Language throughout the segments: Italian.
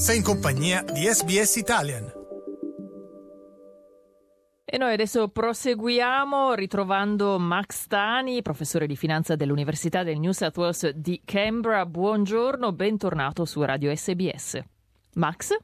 Sei in compagnia di SBS Italian. E noi adesso proseguiamo ritrovando Max Tani, professore di finanza dell'Università del New South Wales di Canberra. Buongiorno, bentornato su Radio SBS. Max?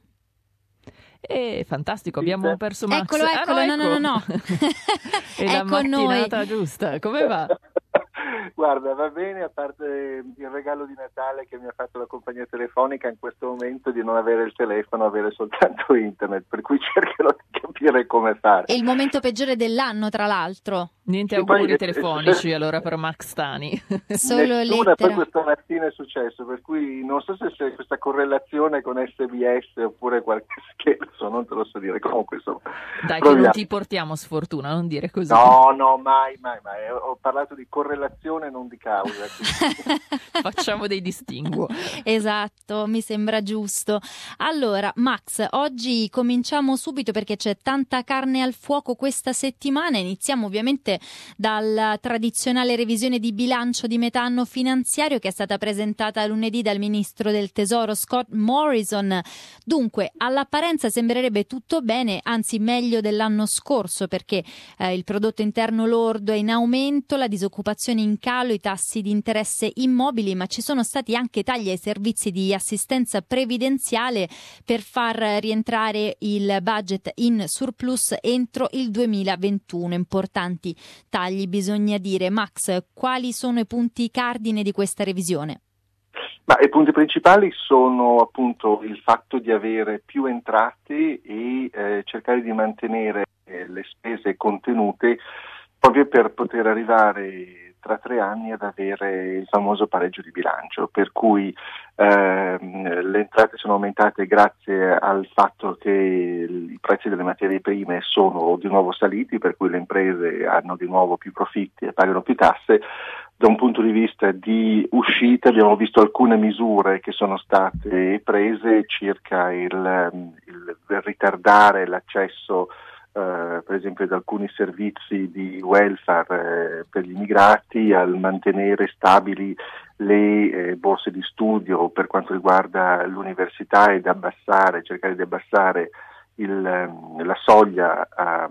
Fantastico, abbiamo perso Max. Eccolo, no. È la mattinata giusta, come va? Guarda, va bene, a parte il regalo di Natale che mi ha fatto la compagnia telefonica in questo momento di non avere il telefono, avere soltanto internet, per cui cercherò di capire come fare. È il momento peggiore dell'anno, tra l'altro. Niente auguri telefonici allora per Max Tani. Solo Nessuna, lettera. poi questa mattina è successo, per cui non so se c'è questa correlazione con SBS oppure qualche scherzo, non te lo so dire. Comunque insomma, dai, proviamo. che non ti portiamo sfortuna, non dire così. No, mai. Ho parlato di correlazione, non di causa. Facciamo dei distinguo. Esatto, mi sembra giusto. Allora, Max, oggi cominciamo subito perché c'è tanta carne al fuoco questa settimana. Iniziamo ovviamente dalla tradizionale revisione di bilancio di metà anno finanziario che è stata presentata lunedì dal ministro del Tesoro Scott Morrison. Dunque, all'apparenza sembrerebbe tutto bene, anzi meglio dell'anno scorso, perché il prodotto interno lordo è in aumento, la disoccupazione in calo, i tassi di interesse immobili, ma ci sono stati anche tagli ai servizi di assistenza previdenziale per far rientrare il budget in surplus entro il 2021. Importanti tagli, bisogna dire. Max, quali sono i punti cardine di questa revisione? Ma i punti principali sono appunto il fatto di avere più entrate e cercare di mantenere le spese contenute proprio per poter arrivare tra 3 anni ad avere il famoso pareggio di bilancio, per cui le entrate sono aumentate grazie al fatto che i prezzi delle materie prime sono di nuovo saliti, per cui le imprese hanno di nuovo più profitti e pagano più tasse. Da un punto di vista di uscita abbiamo visto alcune misure che sono state prese circa il ritardare l'accesso per esempio ad alcuni servizi di welfare per gli immigrati, al mantenere stabili le borse di studio per quanto riguarda l'università ed cercare di abbassare la soglia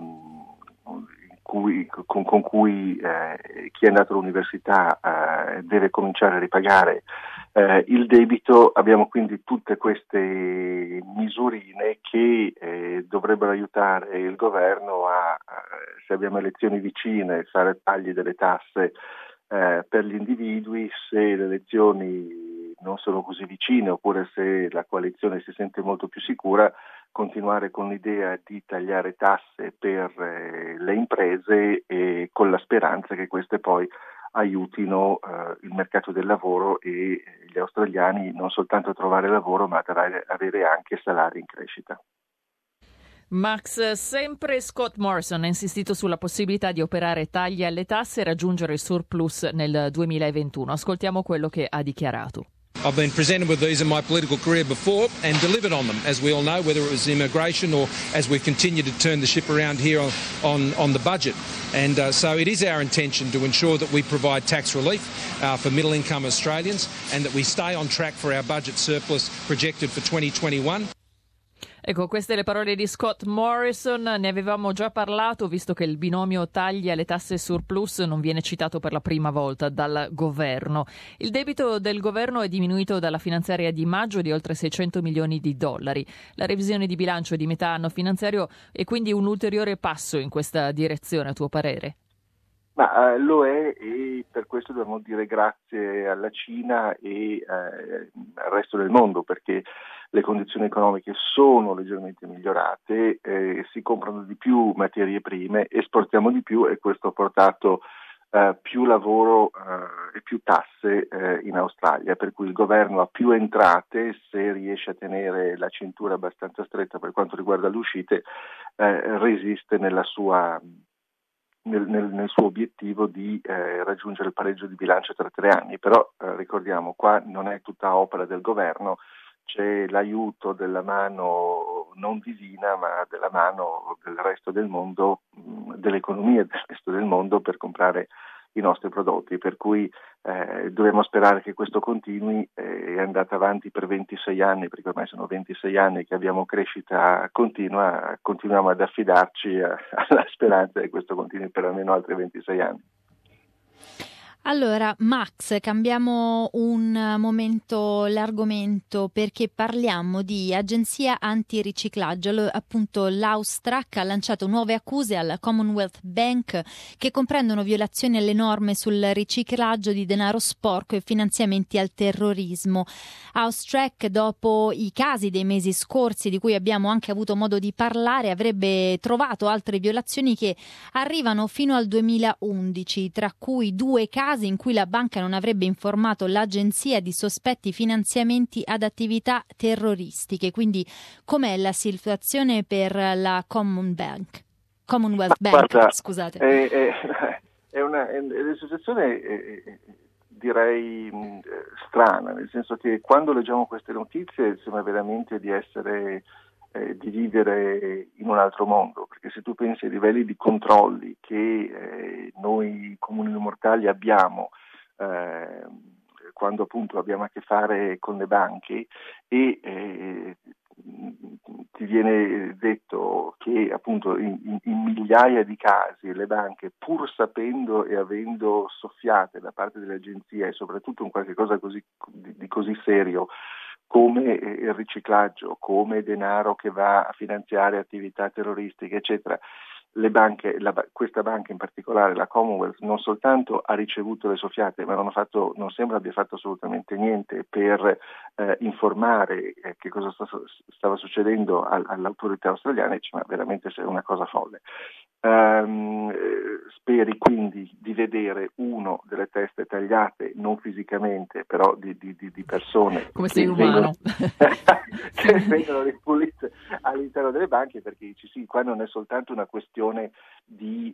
con cui chi è andato all'università deve cominciare a ripagare il debito. Abbiamo quindi tutte queste misurine che dovrebbero aiutare il governo se abbiamo elezioni vicine, fare tagli delle tasse per gli individui. Se le elezioni non sono così vicine oppure se la coalizione si sente molto più sicura, continuare con l'idea di tagliare tasse per le imprese e con la speranza che queste poi aiutino il mercato del lavoro e gli australiani non soltanto a trovare lavoro ma ad avere anche salari in crescita. Max, sempre Scott Morrison ha insistito sulla possibilità di operare tagli alle tasse e raggiungere il surplus nel 2021. Ascoltiamo quello che ha dichiarato. I've been presented with these in my political career before and delivered on them, as we all know, whether it was immigration or as we've continued to turn the ship around here on the budget. And so it is our intention to ensure that we provide tax relief for middle-income Australians and that we stay on track for our budget surplus projected for 2021. Ecco, queste le parole di Scott Morrison. Ne avevamo già parlato, visto che il binomio tagli alle tasse surplus non viene citato per la prima volta dal governo. Il debito del governo è diminuito dalla finanziaria di maggio di oltre 600 milioni di dollari. La revisione di bilancio di metà anno finanziario è quindi un ulteriore passo in questa direzione, a tuo parere? Ma lo è, e per questo dobbiamo dire grazie alla Cina e al resto del mondo, perché le condizioni economiche sono leggermente migliorate, si comprano di più materie prime, esportiamo di più e questo ha portato più lavoro e più tasse in Australia, per cui il governo ha più entrate. Se riesce a tenere la cintura abbastanza stretta per quanto riguarda le uscite, resiste nel suo obiettivo di raggiungere il pareggio di bilancio tra 3 anni. Però ricordiamo, qua non è tutta opera del governo, c'è l'aiuto della mano non divina ma della mano del resto del mondo, dell'economia del resto del mondo, per comprare i nostri prodotti, per cui dobbiamo sperare che questo continui. È andata avanti per 26 anni, perché ormai sono 26 anni che abbiamo crescita continua, continuiamo ad affidarci alla speranza che questo continui per almeno altri 26 anni. Allora, Max, cambiamo un momento l'argomento perché parliamo di agenzia antiriciclaggio. Appunto, l'Austrac ha lanciato nuove accuse al Commonwealth Bank che comprendono violazioni alle norme sul riciclaggio di denaro sporco e finanziamenti al terrorismo. Austrac, dopo i casi dei mesi scorsi di cui abbiamo anche avuto modo di parlare, avrebbe trovato altre violazioni che arrivano fino al 2011, tra cui 2 casi in cui la banca non avrebbe informato l'agenzia di sospetti finanziamenti ad attività terroristiche. Quindi com'è la situazione per la Commonwealth Bank? Guarda, scusate. È una situazione direi strana, nel senso che quando leggiamo queste notizie sembra veramente di vivere in un altro mondo, perché se tu pensi ai livelli di controlli che noi comuni mortali abbiamo quando appunto abbiamo a che fare con le banche e ti viene detto che appunto in migliaia di casi le banche, pur sapendo e avendo soffiate da parte delle agenzie e soprattutto in qualche cosa di così serio come il riciclaggio, come denaro che va a finanziare attività terroristiche, eccetera, le banche, questa banca in particolare, la Commonwealth, non soltanto ha ricevuto le soffiate, ma non sembra abbia fatto assolutamente niente per informare che cosa stava succedendo all'autorità australiana, ma veramente è una cosa folle. Speri quindi di vedere uno delle teste tagliate, non fisicamente, però di persone come sei umano che vengono ripulite all'interno delle banche, perché dici sì, qua non è soltanto una questione di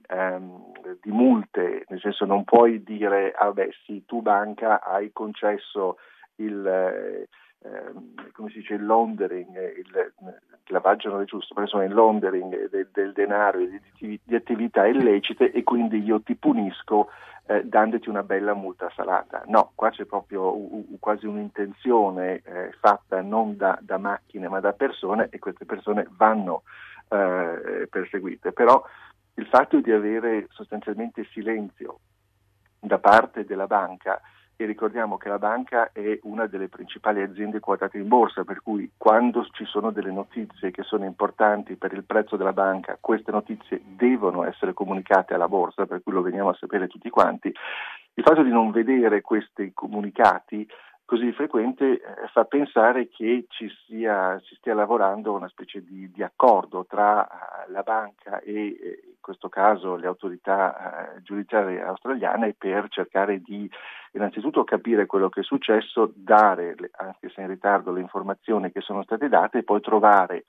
multe, nel senso non puoi dire sì, tu banca hai concesso il come si dice, il laundering, il lavaggio non è giusto, ma insomma il laundering del denaro e di attività illecite e quindi io ti punisco dandoti una bella multa salata. No, qua c'è proprio quasi un'intenzione fatta non da macchine ma da persone, e queste persone vanno perseguite. Però il fatto di avere sostanzialmente silenzio da parte della banca, e ricordiamo che la banca è una delle principali aziende quotate in borsa, per cui quando ci sono delle notizie che sono importanti per il prezzo della banca, queste notizie devono essere comunicate alla borsa, per cui lo veniamo a sapere tutti quanti. Il fatto di non vedere questi comunicati così frequente fa pensare che ci stia lavorando una specie di accordo tra la banca e in questo caso le autorità giudiziarie australiane per cercare di innanzitutto capire quello che è successo, dare, anche se in ritardo, le informazioni che sono state date e poi trovare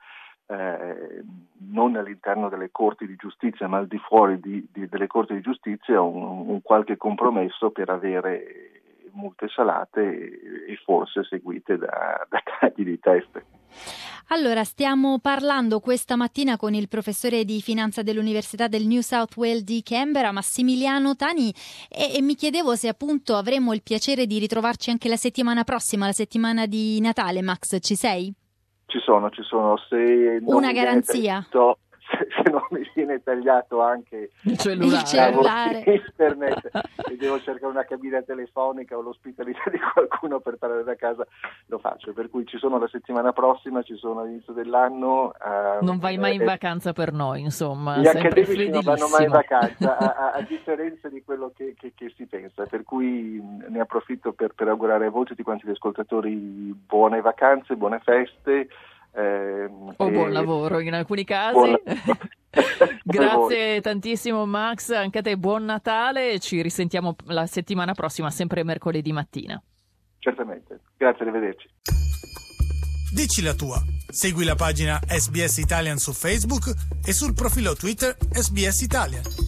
non all'interno delle corti di giustizia ma al di fuori delle corti di giustizia un qualche compromesso per avere multe salate e forse seguite da tagli di teste. Allora, stiamo parlando questa mattina con il professore di finanza dell'Università del New South Wales di Canberra, Massimiliano Tani, e mi chiedevo se appunto avremo il piacere di ritrovarci anche la settimana prossima, la settimana di Natale. Max, ci sei? Ci sono. Se non una garanzia. Se non mi viene tagliato anche il cellulare. Internet e devo cercare una cabina telefonica o l'ospitalità di qualcuno per parlare da casa, lo faccio. Per cui ci sono la settimana prossima, ci sono all'inizio dell'anno. Non vai mai in vacanza per noi, insomma. Gli accademici non vanno mai in vacanza, a differenza di quello che si pensa. Per cui ne approfitto per augurare a voi tutti quanti gli ascoltatori buone vacanze, buone feste. O buon lavoro in alcuni casi. Grazie tantissimo Max, anche a te buon Natale, ci risentiamo la settimana prossima, sempre mercoledì mattina. Certamente, grazie, arrivederci. Dici la tua, segui la pagina SBS Italian su Facebook e sul profilo Twitter SBS Italian.